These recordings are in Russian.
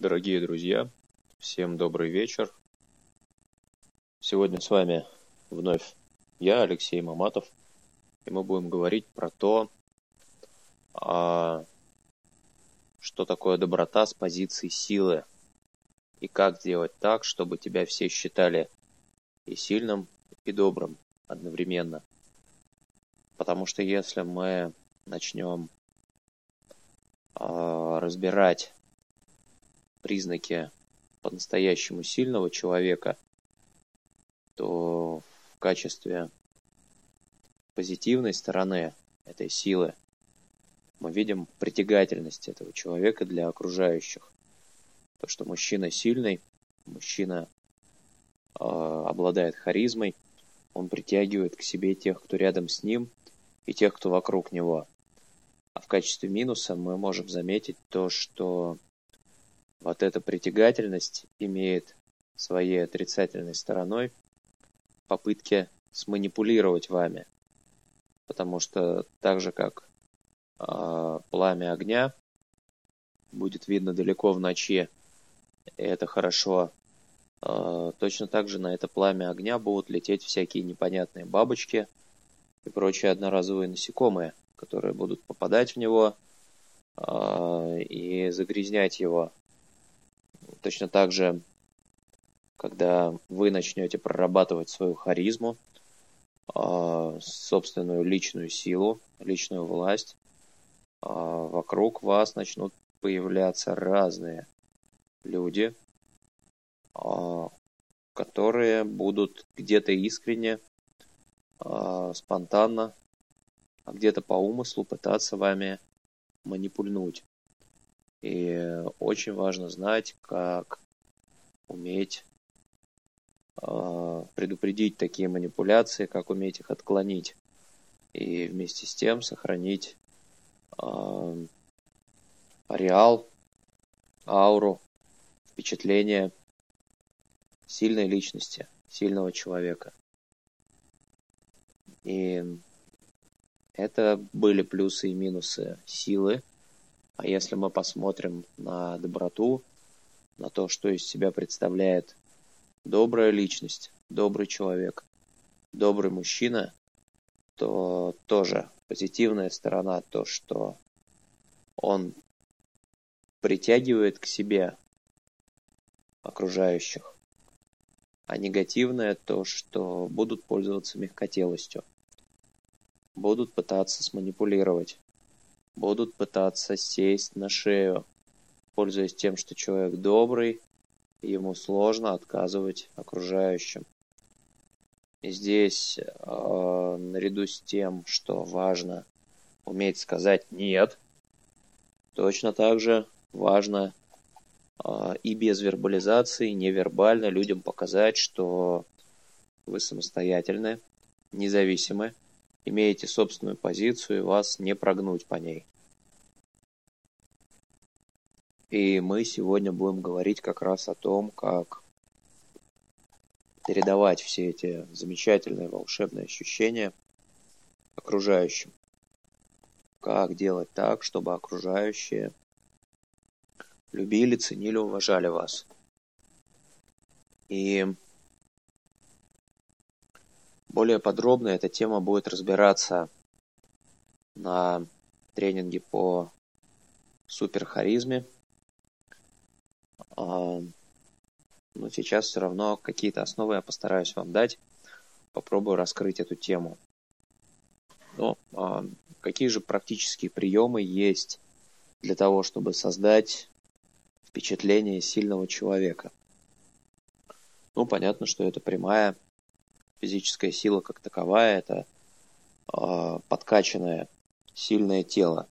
Дорогие друзья, всем добрый вечер. Сегодня с вами вновь я, Алексей Маматов, и мы будем говорить про то, что такое доброта с позиции силы, и как сделать так, чтобы тебя все считали и сильным, и добрым одновременно. Потому что если мы начнем разбирать признаки по-настоящему сильного человека, то в качестве позитивной стороны этой силы мы видим притягательность этого человека для окружающих. То, что мужчина сильный, мужчина обладает харизмой, он притягивает к себе тех, кто рядом с ним, и тех, кто вокруг него. А в качестве минуса мы можем заметить то, что вот эта притягательность имеет своей отрицательной стороной попытки сманипулировать вами. Потому что так же, как пламя огня будет видно далеко в ночи, и это хорошо, точно так же на это пламя огня будут лететь всякие непонятные бабочки и прочие одноразовые насекомые, которые будут попадать в него и загрязнять его. Точно так же, когда вы начнете прорабатывать свою харизму, собственную личную силу, личную власть, вокруг вас начнут появляться разные люди, которые будут где-то искренне, спонтанно, а где-то по умыслу пытаться вами манипульнуть. И очень важно знать, как уметь предупредить такие манипуляции, как уметь их отклонить. И вместе с тем сохранить ареал, ауру, впечатление сильной личности, сильного человека. И это были плюсы и минусы силы. А если мы посмотрим на доброту, на то, что из себя представляет добрая личность, добрый человек, добрый мужчина, то тоже позитивная сторона то, что он притягивает к себе окружающих, а негативное то, что будут пользоваться мягкотелостью, будут пытаться сманипулировать, будут пытаться сесть на шею, пользуясь тем, что человек добрый, и ему сложно отказывать окружающим. И здесь, наряду с тем, что важно уметь сказать «нет», точно так же важно и без вербализации, невербально людям показать, что вы самостоятельны, независимы, имеете собственную позицию, и вас не прогнуть по ней. И мы сегодня будем говорить как раз о том, как передавать все эти замечательные волшебные ощущения окружающим. Как делать так, чтобы окружающие любили, ценили, уважали вас. И более подробно эта тема будет разбираться на тренинге по суперхаризме. Но сейчас все равно какие-то основы я постараюсь вам дать. Попробую раскрыть эту тему. Но какие же практические приемы есть для того, чтобы создать впечатление сильного человека? Понятно, что это прямая физическая сила как таковая, это подкачанное, сильное тело.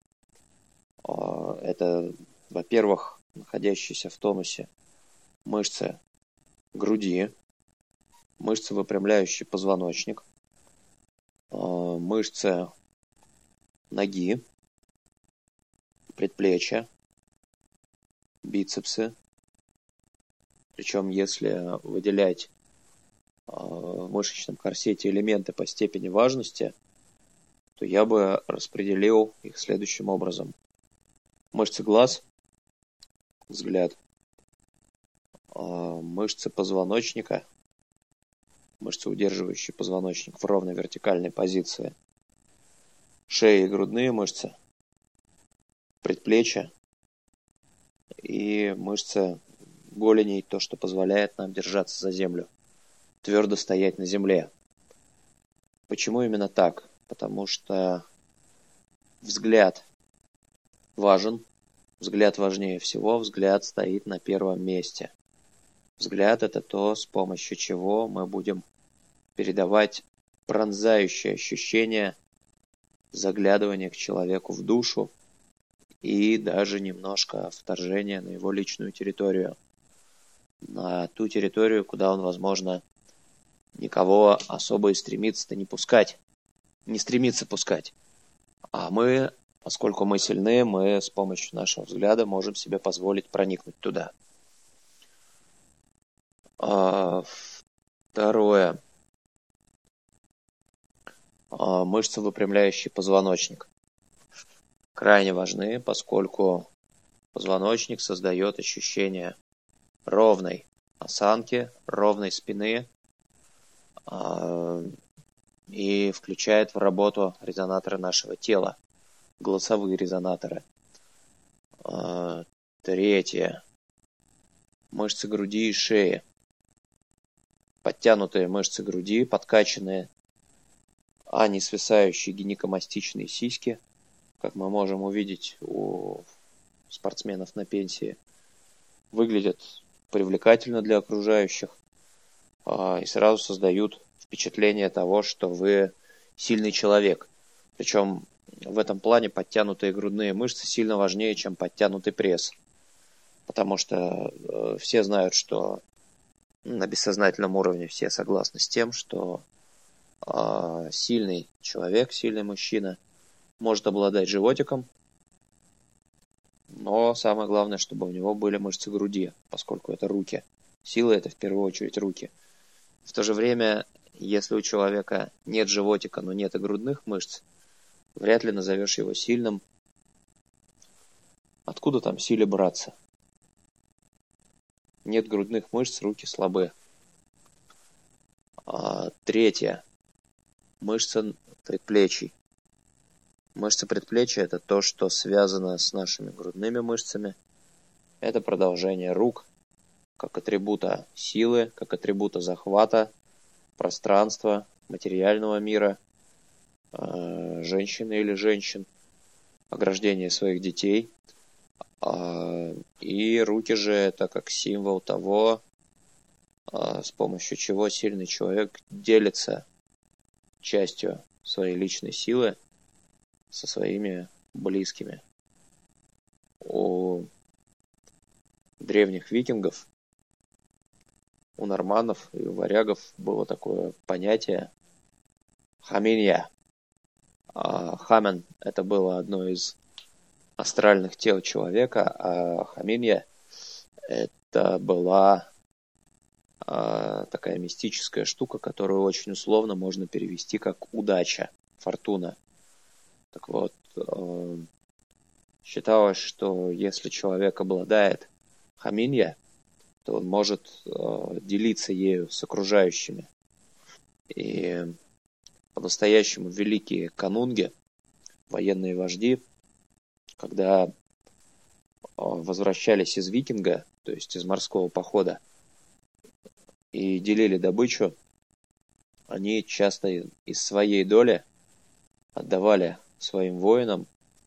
Это, во-первых, находящиеся в тонусе мышцы груди, мышцы, выпрямляющие позвоночник, мышцы ноги, предплечья, бицепсы. Причем, если выделять в мышечном корсете элементы по степени важности, то я бы распределил их следующим образом. Мышцы глаз, взгляд, Мышцы позвоночника, мышцы, удерживающие позвоночник в ровной вертикальной позиции, шея и грудные мышцы, предплечья и мышцы голеней, то, что позволяет нам держаться за землю, твердо стоять на земле. Почему именно так? Потому что взгляд важен, взгляд важнее всего, взгляд стоит на первом месте. Взгляд – это то, с помощью чего мы будем передавать пронзающее ощущение заглядывания к человеку в душу и даже немножко вторжения на его личную территорию, на ту территорию, куда он, возможно, никого особо и стремится-то не стремится пускать. А мы, поскольку мы сильны, мы с помощью нашего взгляда можем себе позволить проникнуть туда. Второе. Мышцы, выпрямляющие позвоночник, крайне важны, поскольку позвоночник создает ощущение ровной осанки, ровной спины и включает в работу резонаторы нашего тела, голосовые резонаторы. Третье. Мышцы груди и шеи. Подтянутые мышцы груди, подкачанные, а не свисающие гинекомастичные сиськи, как мы можем увидеть у спортсменов на пенсии, выглядят привлекательно для окружающих и сразу создают впечатление того, что вы сильный человек. Причем в этом плане подтянутые грудные мышцы сильно важнее, чем подтянутый пресс. Потому что все знают, что на бессознательном уровне все согласны с тем, что сильный человек, сильный мужчина может обладать животиком, но самое главное, чтобы у него были мышцы груди, поскольку это руки. Сила – это в первую очередь руки. В то же время, если у человека нет животика, но нет и грудных мышц, вряд ли назовешь его сильным. Откуда там силе браться? Нет грудных мышц, руки слабы. Третье. Мышцы предплечий. Мышцы предплечья – это то, что связано с нашими грудными мышцами. Это продолжение рук, как атрибута силы, как атрибута захвата, пространства, материального мира, женщины или женщин, ограждение своих детей. И руки же это как символ того, с помощью чего сильный человек делится частью своей личной силы со своими близкими. У древних викингов, у норманнов и у варягов было такое понятие хаминья. Хамен – это было одно из астральных тел человека, а хаминья – это была такая мистическая штука, которую очень условно можно перевести как удача, фортуна. Так вот, считалось, что если человек обладает хаминья, то он может делиться ею с окружающими. И по-настоящему великие канунги, военные вожди, когда возвращались из викинга, то есть из морского похода, и делили добычу, они часто из своей доли отдавали своим воинам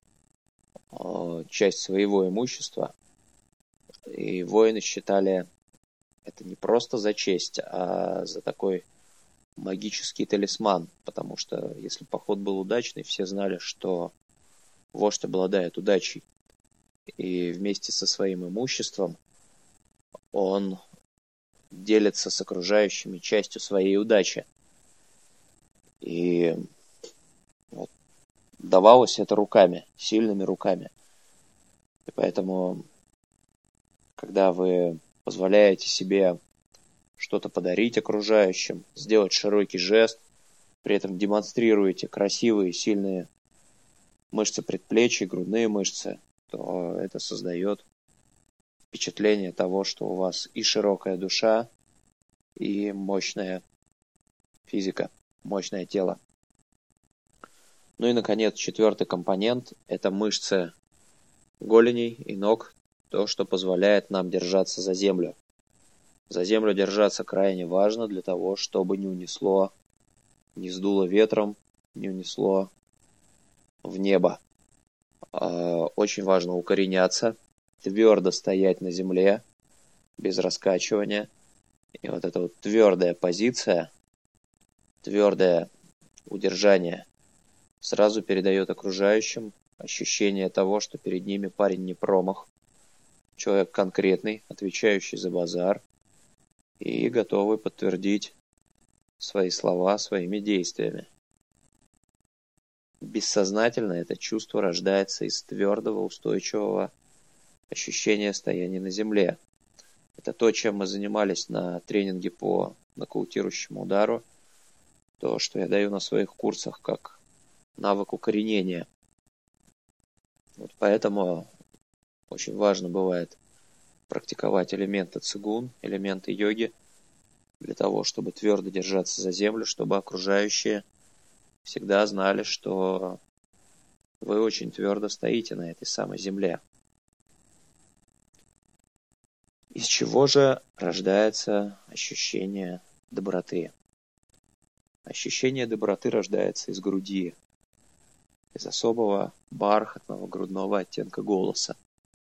часть своего имущества, и воины считали это не просто за честь, а за такой магический талисман, потому что если поход был удачный, все знали, что вождь обладает удачей, и вместе со своим имуществом он делится с окружающими частью своей удачи. И вот, давалось это руками, сильными руками. И поэтому, когда вы позволяете себе что-то подарить окружающим, сделать широкий жест, при этом демонстрируете красивые, сильные мышцы предплечий, грудные мышцы, то это создает впечатление того, что у вас и широкая душа, и мощная физика, мощное тело. Ну и, наконец, четвертый компонент – это мышцы голеней и ног, то, что позволяет нам держаться за землю. За землю держаться крайне важно для того, чтобы не унесло, не сдуло ветром, не унесло в небо. Очень важно укореняться, твердо стоять на земле, без раскачивания. И вот эта вот твердая позиция, твердое удержание сразу передает окружающим ощущение того, что перед ними парень не промах, человек конкретный, отвечающий за базар и готовый подтвердить свои слова своими действиями. Бессознательно это чувство рождается из твердого, устойчивого ощущения стояния на земле. Это то, чем мы занимались на тренинге по нокаутирующему удару, то, что я даю на своих курсах как навык укоренения. Вот поэтому очень важно бывает практиковать элементы цигун, элементы йоги, для того, чтобы твердо держаться за землю, чтобы окружающие всегда знали, что вы очень твердо стоите на этой самой земле. Из чего же рождается ощущение доброты? Ощущение доброты рождается из груди, из особого бархатного грудного оттенка голоса,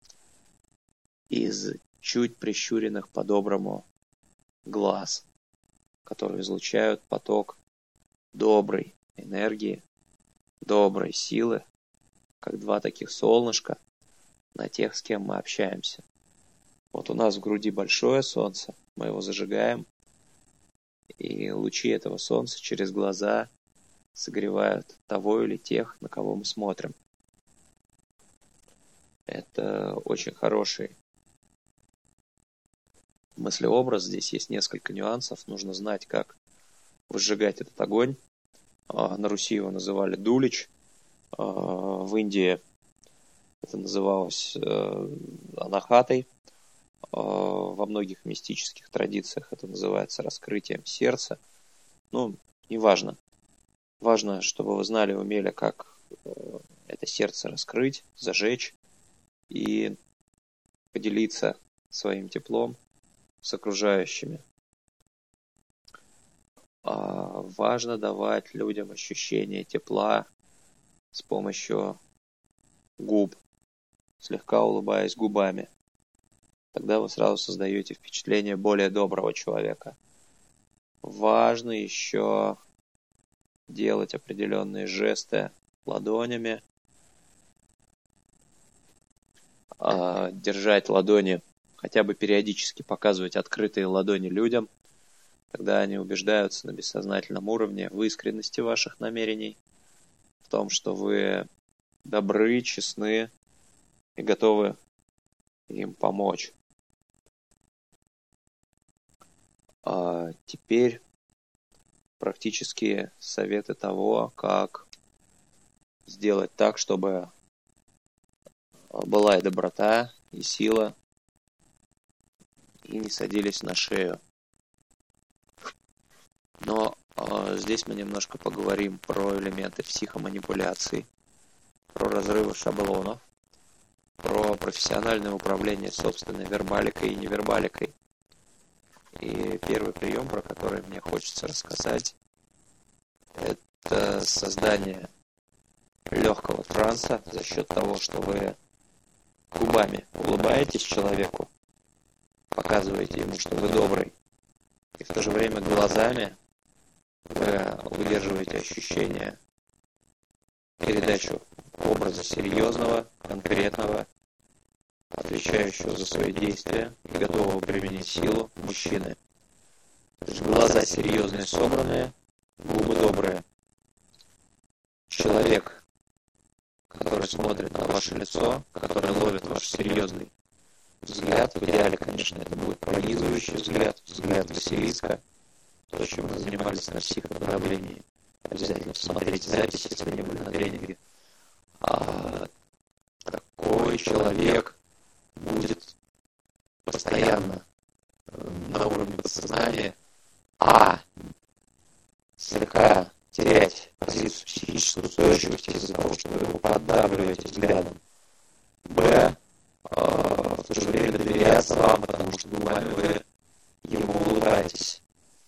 из чуть прищуренных по-доброму глаз, которые излучают поток доброй энергии, доброй силы, как два таких солнышка на тех, с кем мы общаемся. Вот у нас в груди большое солнце, мы его зажигаем, и лучи этого солнца через глаза согревают того или тех, на кого мы смотрим. Это очень хороший мыслеобраз. Здесь есть несколько нюансов. Нужно знать, как выжигать этот огонь. На Руси его называли дулич. В Индии это называлось анахатой. Во многих мистических традициях это называется раскрытием сердца. Ну, неважно. Важно, чтобы вы знали, умели, как это сердце раскрыть, зажечь и поделиться своим теплом с окружающими. Важно давать людям ощущение тепла с помощью губ, слегка улыбаясь губами. Тогда вы сразу создаете впечатление более доброго человека. Важно еще делать определенные жесты ладонями, держать ладони, хотя бы периодически показывать открытые ладони людям. Тогда они убеждаются на бессознательном уровне в искренности ваших намерений, в том, что вы добры, честны и готовы им помочь. Теперь практические советы того, как сделать так, чтобы была и доброта, и сила, и не садились на шею. Но здесь мы немножко поговорим про элементы психоманипуляций, про разрывы шаблонов, про профессиональное управление собственной вербаликой и невербаликой. И первый прием, про который мне хочется рассказать, это создание легкого транса за счет того, что вы губами улыбаетесь человеку, показываете ему, что вы добрый, и в то же время глазами вы удерживаете ощущение, передачу образа серьезного, конкретного, отвечающего за свои действия и готового применить силу мужчины. То есть глаза серьезные, собранные, губы добрые. Человек, который смотрит на ваше лицо, который ловит ваш серьезный взгляд, в идеале, конечно, это будет пронизывающий взгляд, взгляд Василиска, то, чем мы занимались на психоподавлении. Обязательно посмотрите запись, если не были на тренинге. Такой человек будет улыбаться вам, потому что губами вы ему улыбаетесь.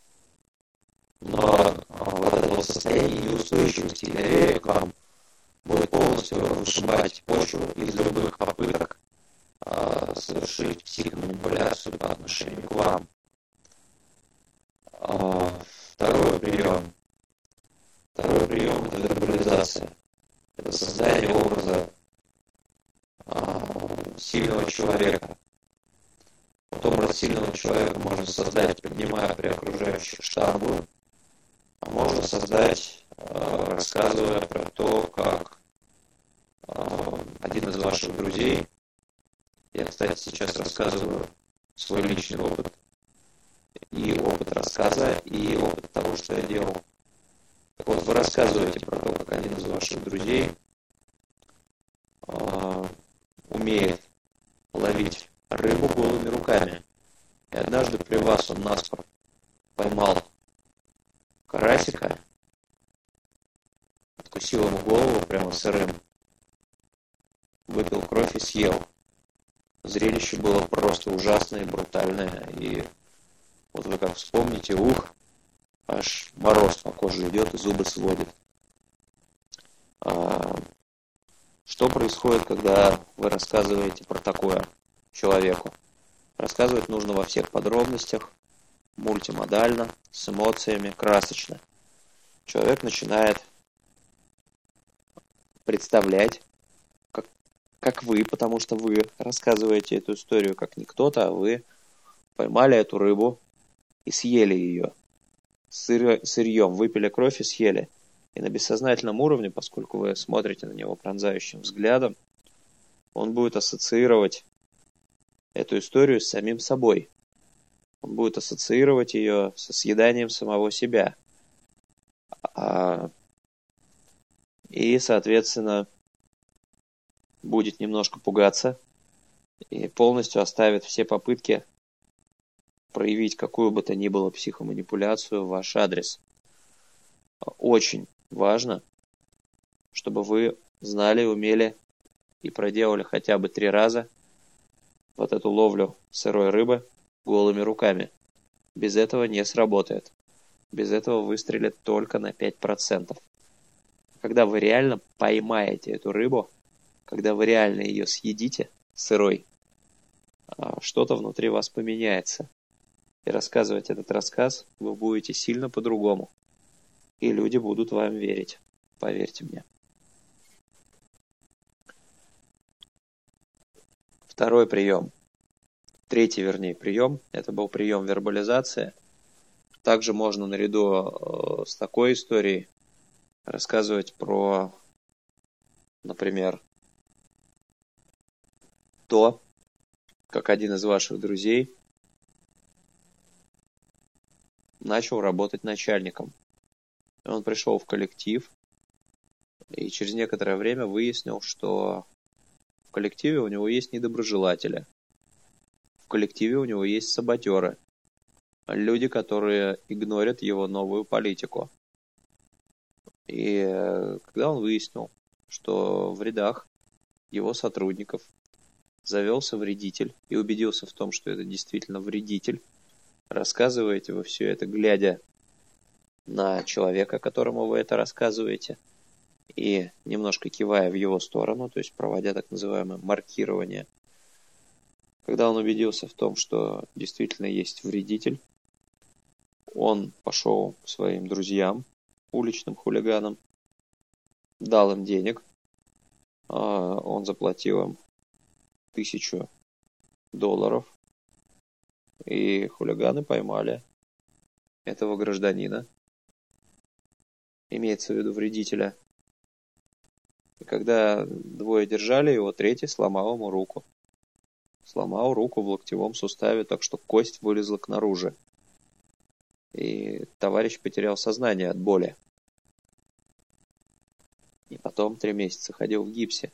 Но вот это состояние неустойчивости и доверия к вам будет полностью вышибать почву из любых попыток совершить психоманипуляцию по отношению к вам. Второй прием – это вербализация. Это создание образа сильного человека. Вот образ сильного человека можно создать, поднимая при окружающих штангу, а можно создать, рассказывая про то, как один из ваших друзей, я, кстати, сейчас рассказываю свой личный опыт, и опыт рассказа, и опыт того, что я делал. Так вот, вы рассказываете про то, как один из ваших друзей умеет ловить рыбу голыми руками. И однажды при вас он наспор поймал карасика, откусил ему голову прямо сырым, выпил кровь и съел. Зрелище было просто ужасное и брутальное. И вот вы как вспомните, аж мороз по коже идет и зубы сводит. Что происходит, когда вы рассказываете про такое человеку? Рассказывать нужно во всех подробностях, мультимодально, с эмоциями, красочно. Человек начинает представлять, как вы, потому что вы рассказываете эту историю как не кто-то, а вы поймали эту рыбу и съели ее. Сырьем выпили кровь и съели. И на бессознательном уровне, поскольку вы смотрите на него пронзающим взглядом, он будет ассоциировать эту историю с самим собой. Он будет ассоциировать ее со съеданием самого себя. И, соответственно, будет немножко пугаться и полностью оставит все попытки проявить какую бы то ни было психоманипуляцию в ваш адрес. Очень важно, чтобы вы знали, умели и проделали хотя бы 3 раза вот эту ловлю сырой рыбы голыми руками. Без этого не сработает. Без этого выстрелит только на 5%. Когда вы реально поймаете эту рыбу, когда вы реально ее съедите сырой, что-то внутри вас поменяется. И рассказывать этот рассказ вы будете сильно по-другому. И люди будут вам верить. Поверьте мне. Второй прием. Третий прием. Это был прием вербализации. Также можно наряду с такой историей рассказывать про, например, то, как один из ваших друзей начал работать начальником. Он пришел в коллектив и через некоторое время выяснил, что в коллективе у него есть недоброжелатели. В коллективе у него есть саботеры. Люди, которые игнорят его новую политику. И когда он выяснил, что в рядах его сотрудников завелся вредитель и убедился в том, что это действительно вредитель, рассказываете вы все это, глядя на человека, которому вы это рассказываете, и немножко кивая в его сторону, то есть проводя так называемое маркирование. Когда он убедился в том, что действительно есть вредитель, он пошел к своим друзьям, уличным хулиганам, дал им денег, он заплатил им $1000, и хулиганы поймали этого гражданина, имеется в виду вредителя. И когда 2 держали его, 3 сломал ему руку. Сломал руку в локтевом суставе, так что кость вылезла наружу. И товарищ потерял сознание от боли. И потом 3 месяца ходил в гипсе.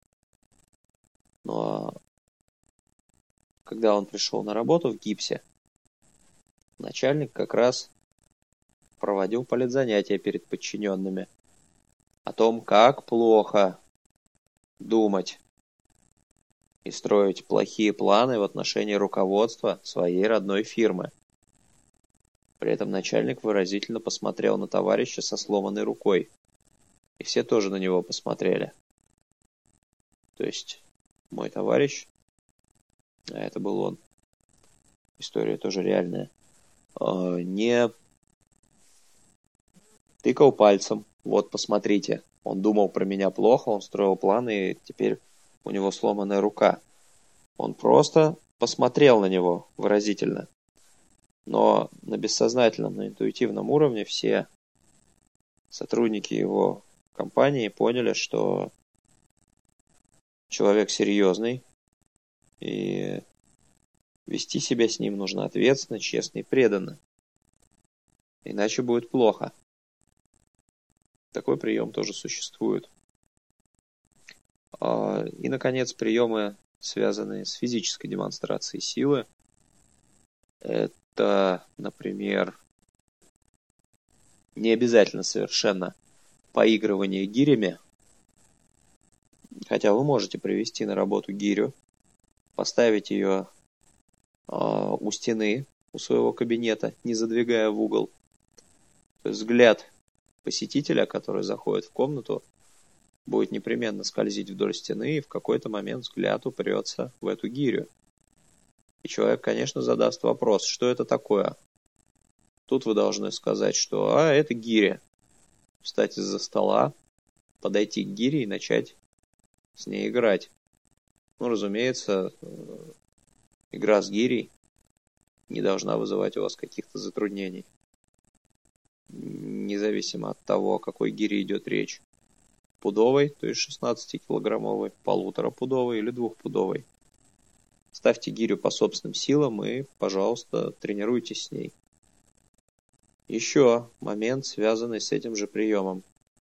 Но когда он пришел на работу в гипсе, начальник как раз проводил политзанятия перед подчиненными о том, как плохо думать и строить плохие планы в отношении руководства своей родной фирмы. При этом начальник выразительно посмотрел на товарища со сломанной рукой, и все тоже на него посмотрели. То есть мой товарищ, а это был он, история тоже реальная, не тыкал пальцем. Вот, посмотрите, он думал про меня плохо, он строил планы, и теперь у него сломанная рука. Он просто посмотрел на него выразительно. Но на бессознательном, на интуитивном уровне все сотрудники его компании поняли, что человек серьезный, и вести себя с ним нужно ответственно, честно и преданно. Иначе будет плохо. Такой прием тоже существует. И, наконец, приемы, связанные с физической демонстрацией силы. Это, например, не обязательно совершенно поигрывание гирями, хотя вы можете привести на работу гирю, поставить ее у стены, у своего кабинета, не задвигая в угол. То есть взгляд посетителя, который заходит в комнату, будет непременно скользить вдоль стены, и в какой-то момент взгляд упрется в эту гирю. И человек, конечно, задаст вопрос, что это такое. Тут вы должны сказать, что это гиря. Встать из-за стола, подойти к гире и начать с ней играть. Ну, разумеется, игра с гирей не должна вызывать у вас каких-то затруднений. Независимо от того, о какой гире идет речь. Пудовой, то есть 16-килограммовой, 1,5-пудовой или 2-пудовой. Ставьте гирю по собственным силам и, пожалуйста, тренируйтесь с ней. Еще момент, связанный с этим же приемом.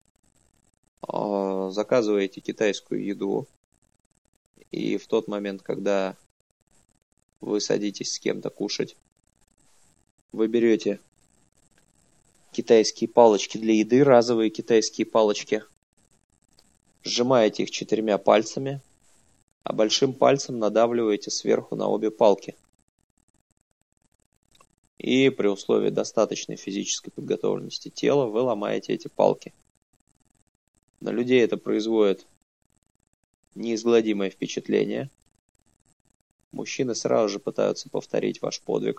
Заказываете китайскую еду, и в тот момент, когда вы садитесь с кем-то кушать, вы берете китайские палочки для еды, разовые китайские палочки, сжимаете их 4 пальцами, а большим пальцем надавливаете сверху на обе палки. И при условии достаточной физической подготовленности тела вы ломаете эти палки. На людей это производит неизгладимое впечатление. Мужчины сразу же пытаются повторить ваш подвиг.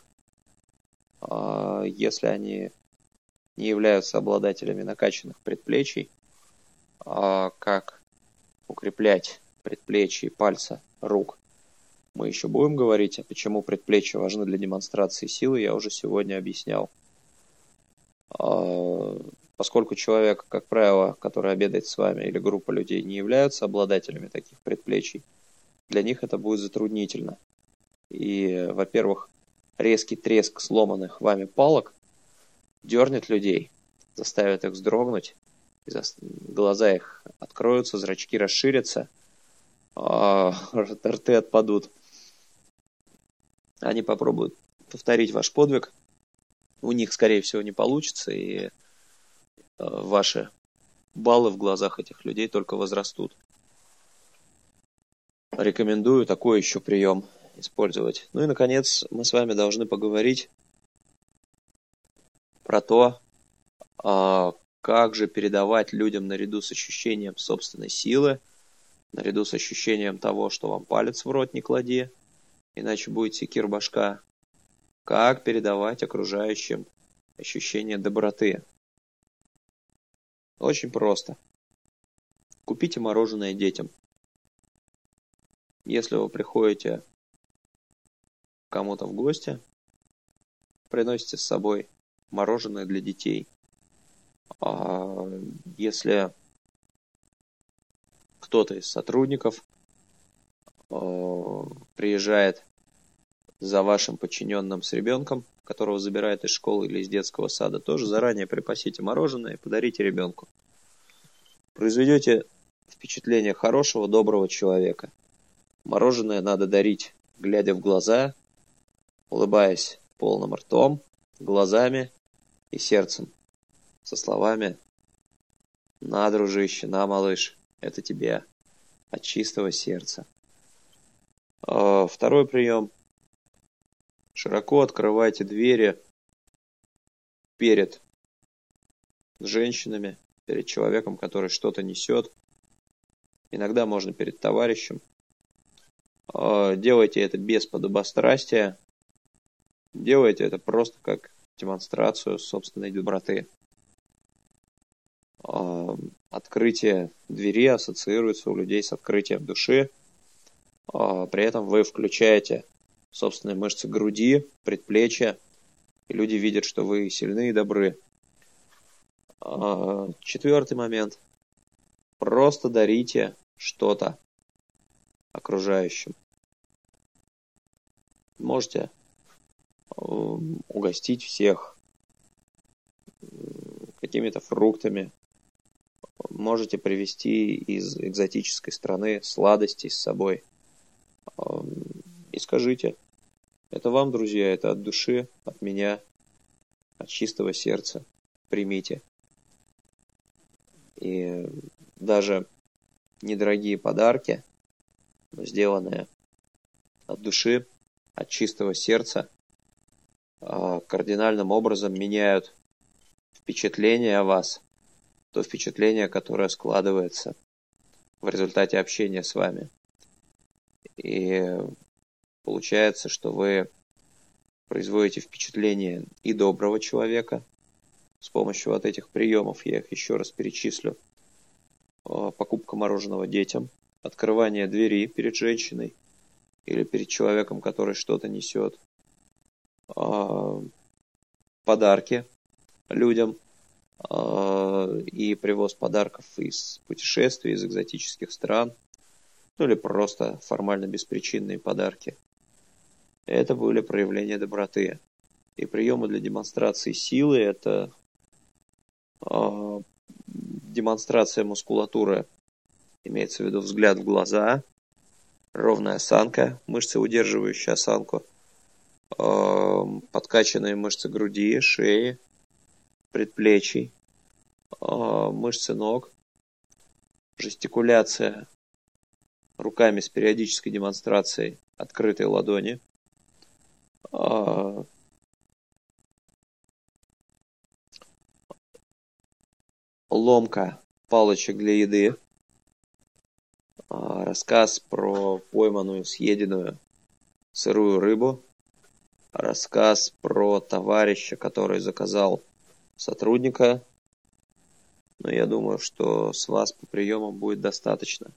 Если они не являются обладателями накачанных предплечий, как укреплять предплечья и пальцы рук. Мы еще будем говорить, почему предплечья важны для демонстрации силы, я уже сегодня объяснял. Поскольку человек, как правило, который обедает с вами, или группа людей не являются обладателями таких предплечий, для них это будет затруднительно. И, во-первых, резкий треск сломанных вами палок дернет людей, заставит их вздрогнуть, глаза их откроются, зрачки расширятся, рты отпадут. Они попробуют повторить ваш подвиг, у них, скорее всего, не получится, и ваши баллы в глазах этих людей только возрастут. Рекомендую такой еще прием использовать. Ну и, наконец, мы с вами должны поговорить про то, как же передавать людям наряду с ощущением собственной силы, наряду с ощущением того, что вам палец в рот не клади, иначе будет секир башка, как передавать окружающим ощущение доброты. Очень просто. Купите мороженое детям. Если вы приходите к кому-то в гости, приносите с собой мороженое для детей. Если кто-то из сотрудников приезжает за вашим подчиненным с ребенком, которого забирает из школы или из детского сада, тоже заранее припасите мороженое и подарите ребенку. Произведете впечатление хорошего, доброго человека. Мороженое надо дарить, глядя в глаза, улыбаясь полным ртом, глазами и сердцем, со словами: «На, дружище, на, малыш, это тебе от чистого сердца». Второй прием. Широко открывайте двери перед женщинами, перед человеком, который что-то несет. Иногда можно перед товарищем. Делайте это без подобострастия. Делайте это просто как демонстрацию собственной доброты. Открытие двери ассоциируется у людей с открытием души. При этом вы включаете собственные мышцы груди, предплечья, и люди видят, что вы сильны и добры. Четвертый момент. Просто дарите что-то окружающим. Можете угостить всех какими-то фруктами. Можете привезти из экзотической страны сладости с собой. И скажите, это вам, друзья, это от души, от меня, от чистого сердца. Примите. И даже недорогие подарки, но сделанные от души, от чистого сердца, кардинальным образом меняют впечатление о вас, то впечатление, которое складывается в результате общения с вами. И получается, что вы производите впечатление и доброго человека с помощью вот этих приемов, я их еще раз перечислю. Покупка мороженого детям, открывание двери перед женщиной или перед человеком, который что-то несет, подарки людям и привоз подарков из путешествий, из экзотических стран, ну или просто формально беспричинные подарки. Это были проявления доброты. И приемы для демонстрации силы – это демонстрация мускулатуры, имеется в виду взгляд в глаза, ровная осанка, мышцы, удерживающие осанку, подкачанные мышцы груди, шеи, предплечий, мышцы ног, жестикуляция руками с периодической демонстрацией открытой ладони, ломка палочек для еды, рассказ про пойманную, съеденную сырую рыбу, рассказ про товарища, который заказал сотрудника. Но я думаю, что с вас по приемам будет достаточно.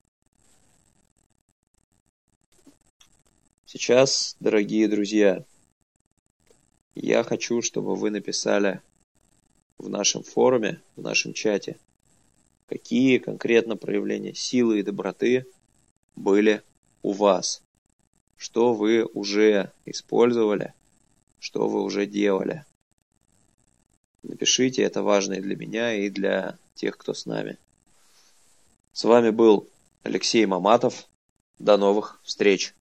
Сейчас, дорогие друзья, я хочу, чтобы вы написали в нашем форуме, в нашем чате, какие конкретно проявления силы и доброты были у вас, что вы уже использовали, что вы уже делали. Напишите, это важно и для меня, и для тех, кто с нами. С вами был Алексей Маматов. До новых встреч!